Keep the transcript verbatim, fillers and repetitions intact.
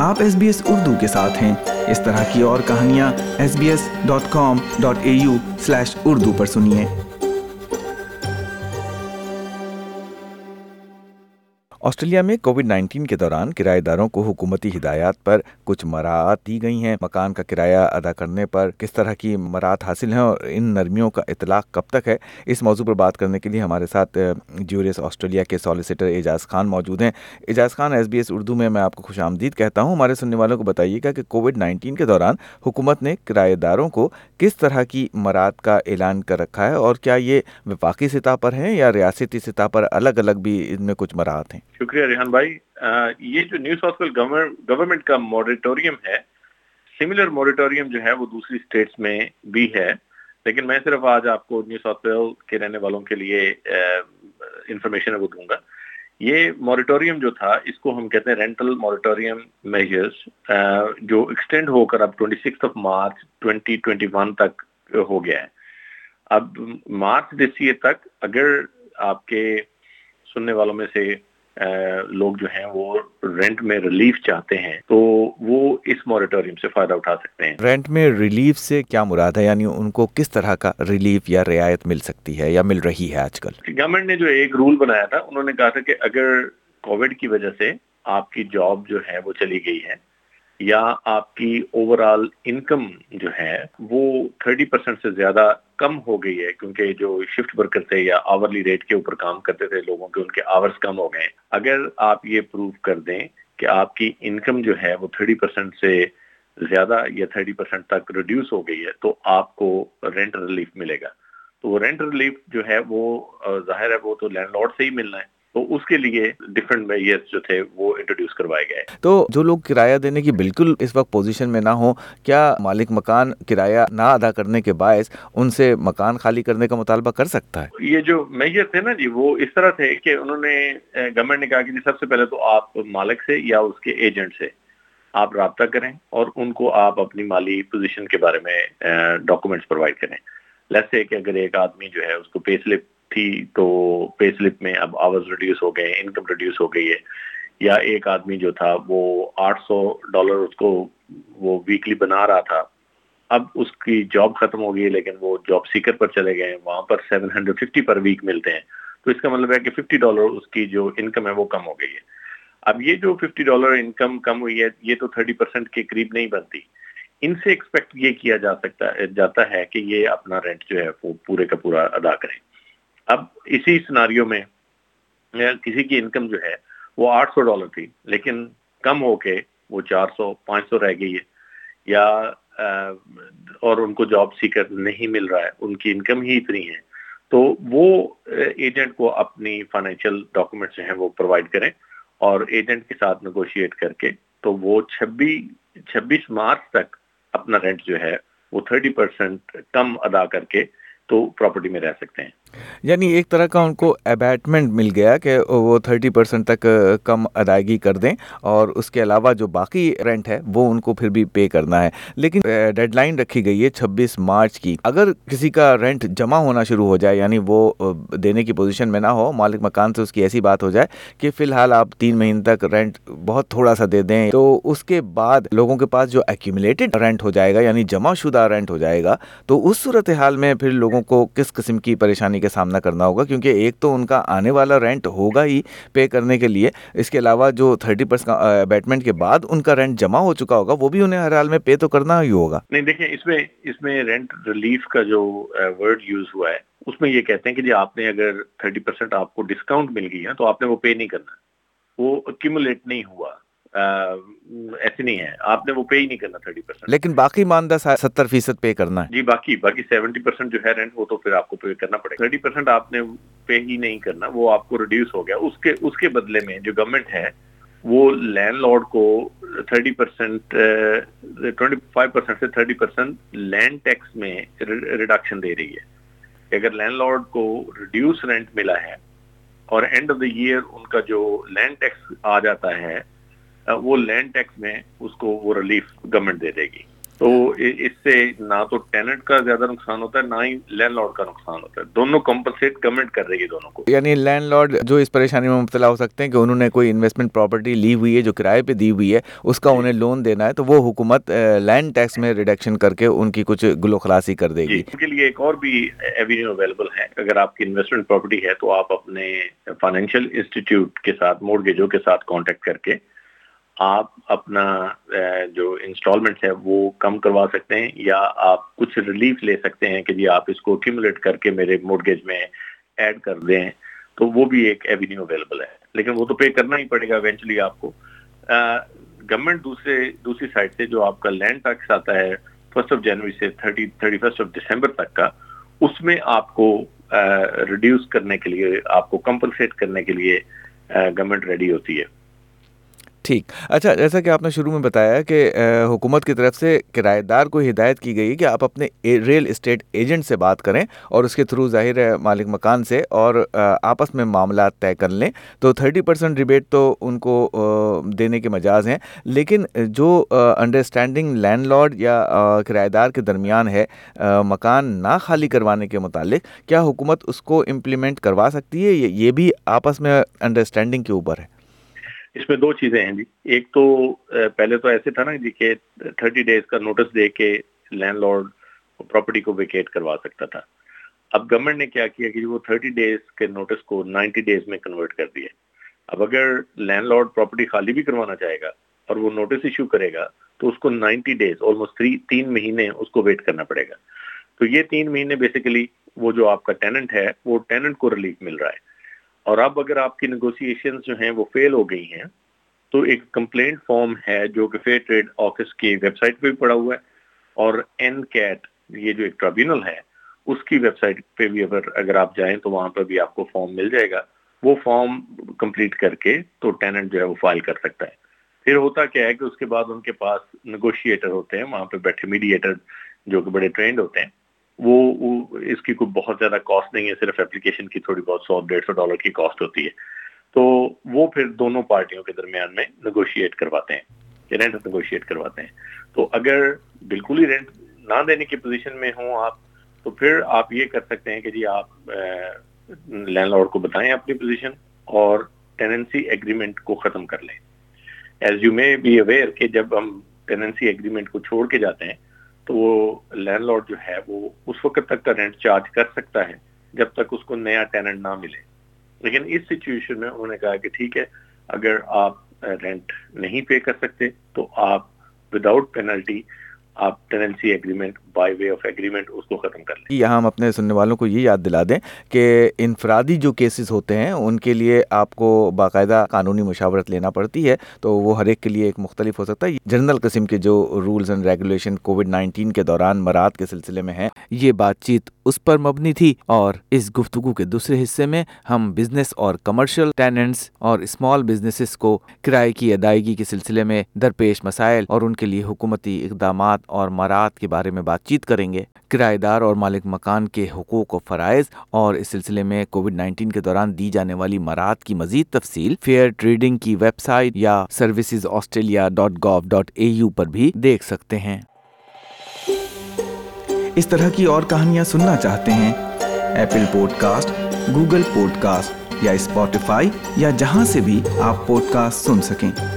آپ S B S Urdu کے ساتھ ہیں۔ اس طرح کی اور کہانیاں S B S dot com dot A U slash Urdu پر سنیے۔ آسٹریلیا میں کووڈ نائنٹین کے دوران کرایہ داروں کو حکومتی ہدایات پر کچھ مراعات دی گئی ہیں۔ مکان کا کرایہ ادا کرنے پر کس طرح کی مراعات حاصل ہیں اور ان نرمیوں کا اطلاق کب تک ہے، اس موضوع پر بات کرنے کے لیے ہمارے ساتھ جیوریس آسٹریلیا کے سالیسیٹر اعجاز خان موجود ہیں۔ Aijaz Khan, S B S Urdu میں میں آپ کو خوش آمدید کہتا ہوں۔ ہمارے سننے والوں کو بتائیے گا کہ کووڈ نائنٹین کے دوران حکومت نے کرایہ داروں کو کس طرح کی مراعات کا اعلان کر رکھا ہے، اور کیا یہ وفاقی سطح پر ہیں یا ریاستی سطح پر الگ الگ بھی ان میں کچھ مراعات ہیں؟ شکریہ ریحان بھائی۔ یہ جو نیو ساؤتھ ویل گورنمنٹ کا موریٹوریم ہے، سملر موریٹوریم جو ہے وہ دوسری اسٹیٹس میں بھی ہے، لیکن میں صرف آج آپ کو نیو ساؤتھ ویل کے رہنے والوں کے لیے انفارمیشن وہ دوں گا۔ یہ موریٹوریم جو تھا، اس کو ہم کہتے ہیں رینٹل موریٹوریم میجرز، جو ایکسٹینڈ ہو کر اب twenty six of March twenty twenty one تک ہو گیا ہے۔ اب مارچ دس ایئر تک اگر آپ کے سننے والوں میں سے لوگ جو ہیں وہ رینٹ میں ریلیف چاہتے ہیں تو وہ اس موریٹوریم سے فائدہ اٹھا سکتے ہیں۔ رینٹ میں ریلیف سے کیا مراد ہے؟ یعنی ان کو کس طرح کا ریلیف یا رعایت مل سکتی ہے یا مل رہی ہے آج کل؟ گورنمنٹ نے جو ایک رول بنایا تھا، انہوں نے کہا تھا کہ اگر کووڈ کی وجہ سے آپ کی جاب جو ہے وہ چلی گئی ہے یا آپ کی اوور آل انکم جو ہے وہ تھرٹی پرسینٹ سے زیادہ کم ہو گئی ہے، کیونکہ جو شفٹ ورکر تھے یا آورلی ریٹ کے اوپر کام کرتے تھے لوگوں کے، ان کے آورز کم ہو گئے، اگر آپ یہ پروو کر دیں کہ آپ کی انکم جو ہے وہ تھرٹی پرسینٹ سے زیادہ یا تھرٹی پرسینٹ تک ریڈیوس ہو گئی ہے تو آپ کو رینٹ ریلیف ملے گا۔ تو وہ رینٹ ریلیف جو ہے وہ ظاہر ہے وہ تو لینڈ لارڈ سے ہی ملنا ہے، تو اس کے لیے ڈفرینٹ میجرز جو تھے وہ انٹروڈیوس کروائے گئے۔ تو جو لوگ کرایہ دینے کی بالکل اس وقت پوزیشن میں نہ ہو، کیا مالک مکان کرایہ نہ ادا کرنے کے باعث ان سے مکان خالی کرنے کا مطالبہ کر سکتا ہے؟ یہ جو میجر تھے نا جی، وہ اس طرح تھے کہ انہوں نے گورنمنٹ نے کہا کہ سب سے پہلے تو آپ مالک سے یا اس کے ایجنٹ سے آپ رابطہ کریں اور ان کو آپ اپنی مالی پوزیشن کے بارے میں ڈاکومنٹس پرووائڈ کریں۔ لیٹس کہ اگر ایک آدمی جو ہے اس کو پے سلپ تھی تو پے سلپ میں اب آورز ریڈیوس ہو گئے، انکم ریڈیوس ہو گئی ہے، یا ایک آدمی جو تھا وہ آٹھ سو ڈالر اس کو وہ ویکلی بنا رہا تھا، اب اس کی جاب ختم ہو گئی ہے لیکن وہ جاب سیکر پر چلے گئے ہیں، وہاں پر seven hundred fifty per week ملتے ہیں، تو اس کا مطلب ہے کہ ففٹی ڈالر اس کی جو انکم ہے وہ کم ہو گئی ہے۔ اب یہ جو ففٹی ڈالر انکم کم ہوئی ہے، یہ تو تھرٹی پرسینٹ کے قریب نہیں بنتی، ان سے ایکسپیکٹ یہ کیا جا سکتا جاتا ہے کہ یہ اپنا رینٹ جو ہے وہ پورے کا پورا ادا کریں۔ اب اسی سناریو میں کسی کی انکم جو ہے وہ آٹھ سو ڈالر تھی لیکن کم ہو کے وہ چار سو پانچ سو رہ گئی ہے، یا اور ان کو جاب سیکر نہیں مل رہا ہے، ان کی انکم ہی اتنی ہے، تو وہ ایجنٹ کو اپنی فائنینشیل ڈاکومنٹس جو ہیں وہ پرووائڈ کریں اور ایجنٹ کے ساتھ نیگوشیٹ کر کے تو وہ چھبیس چھبیس مارچ تک اپنا رینٹ جو ہے وہ تھرٹی پرسینٹ کم ادا کر کے تو پراپرٹی میں رہ سکتے ہیں۔ یعنی ایک طرح کا ان کو ابیٹمنٹ مل گیا کہ وہ تھرٹی پرسینٹ تک کم ادائیگی کر دیں اور اس کے علاوہ جو باقی رینٹ ہے وہ ان کو پھر بھی پے کرنا ہے، لیکن ڈیڈ لائن رکھی گئی ہے چھبیس مارچ کی۔ اگر کسی کا رینٹ جمع ہونا شروع ہو جائے، یعنی وہ دینے کی پوزیشن میں نہ ہو، مالک مکان سے اس کی ایسی بات ہو جائے کہ فی الحال آپ تین مہینے تک رینٹ بہت تھوڑا سا دے دیں، تو اس کے بعد لوگوں کے پاس جو ایکیومولیٹڈ رینٹ ہو جائے گا، یعنی جمع شدہ رینٹ ہو جائے گا، تو اس صورتحال میں پھر لوگوں کو کس قسم کی پریشانی کا سامنا کرنا ہوگا؟ کیونکہ ایک تو ان کا آنے والا رینٹ ہوگا ہی پے کرنے کے لیے، اس کے علاوہ جو تھرٹی پرسینٹ ابیٹمنٹ کے بعد ان کا رینٹ جمع ہو چکا ہوگا وہ بھی انہیں ہر حال میں پے تو کرنا ہی ہوگا۔ نہیں دیکھیں، اس میں اس میں رینٹ ریلیف کا جو ورڈ یوز ہوا ہے اس میں یہ کہتے ہیں کہ جی آپ نے اگر تھرٹی پرسینٹ آپ کو ڈسکاؤنٹ مل گئی ہے تو آپ نے وہ پے نہیں کرنا، وہ ایکیومولیٹ نہیں ہوا، ایسے نہیں ہے، آپ نے وہ پے ہی نہیں کرنا تھرٹی پرسینٹ، لیکن باقی ماندہ ستر فیصد پے کرنا ہے۔ جی باقی باقی سیونٹی پرسینٹ جو ہے رینٹ وہ تو پھر آپ کو پے کرنا پڑے گا، تھرٹی پرسینٹ آپ نے پے ہی نہیں کرنا، وہ آپ کو ریڈیوس ہو گیا۔ اس کے اس کے بدلے میں جو گورنمنٹ ہے وہ لینڈ لارڈ کو thirty percent twenty five percent سے تھرٹی پرسینٹ لینڈ ٹیکس میں ریڈکشن دے رہی ہے۔ اگر لینڈ لارڈ کو ریڈیوس رینٹ ملا ہے اور اینڈ آف دا ایئر ان کا جو لینڈ ٹیکس آ جاتا ہے، وہ لینڈ ٹیکس میں اس کو وہ ریلیف گورنمنٹ دے دے گی۔ تو इ- इससे ना तो टेनेंट का ज्यादा नुकसान होता है, ना ही लैंडलॉर्ड का नुकसान होता है। दोनों कंपनसेट गवर्नमेंट कर रही है दोनों को। यानी लैंडलॉर्ड जो इस परेशानी में मुब्तला हो सकते हैं कि उन्होंने कोई इन्वेस्टमेंट प्रॉपर्टी ली हुई है जो किराए पे दी हुई है, उसका जी उन्हें लोन देना है, तो वो हुकूमत लैंड टैक्स में रिडक्शन करके उनकी कुछ गुलो खलासी कर जी, देगी। उनके लिए एक और भी एवेन्यू अवेलेबल है। अगर आपकी इन्वेस्टमेंट प्रॉपर्टी है तो आप अपने फाइनेंशियल इंस्टीट्यूट के साथ, मोर्गेजों के साथ कांटेक्ट करके आप अपना अ, जो इंस्टॉलमेंट है वो कम करवा सकते हैं, या आप कुछ रिलीफ ले सकते हैं कि जी आप इसको एक्यूमुलेट करके मेरे मोर्गेज में ऐड कर दें, तो वो भी एक एवेन्यू अवेलेबल है। लेकिन वो तो पे करना ही पड़ेगा इवेंचुअली आपको। गवर्नमेंट दूसरे दूसरी साइड से जो आपका लैंड टैक्स आता है फर्स्ट ऑफ जनवरी से thirty thirty first of December तक का, उसमें आपको रिड्यूस करने के लिए, आपको कंपनसेट करने के लिए गवर्नमेंट रेडी होती है। ठीक। अच्छा, जैसा कि आपने शुरू में बताया कि अ, हुकूमत की तरफ से किराएदार को हिदायत की गई कि आप अपने ए, रियल एस्टेट एजेंट से बात करें और उसके थ्रू ज़ाहिर है मालिक मकान से, और अ, आपस में मामला तय कर लें। तो थर्टी परसेंट रिबेट तो उनको अ, देने के मजाज हैं, लेकिन जो अंडरस्टैंडिंग लैंडलॉर्ड या अ, किराएदार के दरमियान है अ, मकान ना खाली करवाने के मुतालिक, क्या हुकूमत उसको इम्प्लीमेंट करवा सकती है? ये, ये भी आपस में अंडरस्टैंडिंग के ऊपर है। इसमें दो चीजें हैं जी। एक तो अ, पहले तो ऐसे था ना जी कि थर्टी डेज का नोटिस दे के लैंडलॉर्ड प्रॉपर्टी को वेकेट करवा सकता था। अब गवर्नमेंट ने क्या किया कि वो थर्टी डेज के नोटिस को नाइन्टी डेज में कन्वर्ट कर दिया। अब अगर लैंडलॉर्ड प्रॉपर्टी खाली भी करवाना चाहेगा और वो नोटिस इशू करेगा, तो उसको नाइन्टी डेज, ऑलमोस्ट थ्री तीन महीने उसको वेट करना पड़ेगा। तो ये तीन महीने बेसिकली वो जो आपका टेनेंट है, वो टेनेंट को रिलीफ मिल रहा है। और अब अगर आपकी नेगोशिएशंस जो हैं वो फेल हो गई हैं, तो एक कंप्लेंट फॉर्म है जो कि फेयर ट्रेड ऑफिस की वेबसाइट पे भी पड़ा हुआ है, और एन कैट ये जो एक ट्रिब्यूनल है उसकी वेबसाइट पे भी अगर अगर आप जाएं तो वहां पर भी आपको फॉर्म मिल जाएगा। वो फॉर्म कंप्लीट करके तो टेनेंट जो है वो फाइल कर सकता है। फिर होता क्या है कि उसके बाद उनके पास नेगोशिएटर होते हैं, वहां पे बैठे मीडिएटर जो कि बड़े ट्रेंड होते हैं। वो, वो इसकी कोई बहुत ज्यादा कॉस्ट नहीं है, सिर्फ एप्लीकेशन की थोड़ी बहुत सौ डेढ़ सौ डॉलर की कॉस्ट होती है। तो वो फिर दोनों पार्टियों के दरमियान में नेगोशिएट करवाते हैं, रेंट नेगोशिएट करवाते हैं। तो अगर बिल्कुल ही रेंट ना देने की पोजीशन में हो आप, तो फिर आप ये कर सकते हैं कि जी आप लैंडलॉर्ड को बताएं अपनी पोजीशन और टेनेंसी एग्रीमेंट को खत्म कर लें। As you may be aware कि जब हम टेनेंसी एग्रीमेंट को छोड़ के जाते हैं तो वो लैंडलॉर्ड जो है वो उस वक्त तक का रेंट चार्ज कर सकता है जब तक उसको नया टेनेंट ना मिले। लेकिन इस सिचुएशन में उन्होंने कहा कि ठीक है, अगर आप रेंट नहीं पे कर सकते तो आप विदाउट पेनल्टी आप tenancy agreement by way of agreement उसको ख़त्म कर लें। यहाँ हम अपने सुनने वालों को ये याद दिला दें कि इनफरादी जो केसेस होते हैं उनके लिए आपको बाकायदा कानूनी मुशावरत लेना पड़ती है, तो वो हर एक के लिए एक मुख्तलिफ हो सकता है। जनरल किस्म के जो rules and regulation COVID nineteen के दौरान मराद के सिलसिले में हैं, ये बातचीत उस पर मबनी थी। और इस गुफ्तगू के दूसरे हिस्से में हम बिजनेस और कमर्शियल टेनेंट्स और स्मॉल बिजनेसेस को किराए की अदायगी के सिलसिले में दरपेश मसाइल और उनके लिए हुकूमती इक़दामात और मराद के बारे में बातचीत करेंगे। किराएदार और मालिक मकान के हुकूक और फ़राइज़ और इस सिलसिले में कोविड नाइन्टीन के दौरान दी जाने वाली मराद की मजीद तफसील फेयर ट्रेडिंग की वेबसाइट या services Australia dot gov dot A U पर भी देख सकते हैं। इस तरह की और कहानियाँ सुनना चाहते हैं? एप्पल पॉडकास्ट, गूगल पॉडकास्ट या स्पॉटिफाई या जहां से भी आप पॉडकास्ट सुन सकें।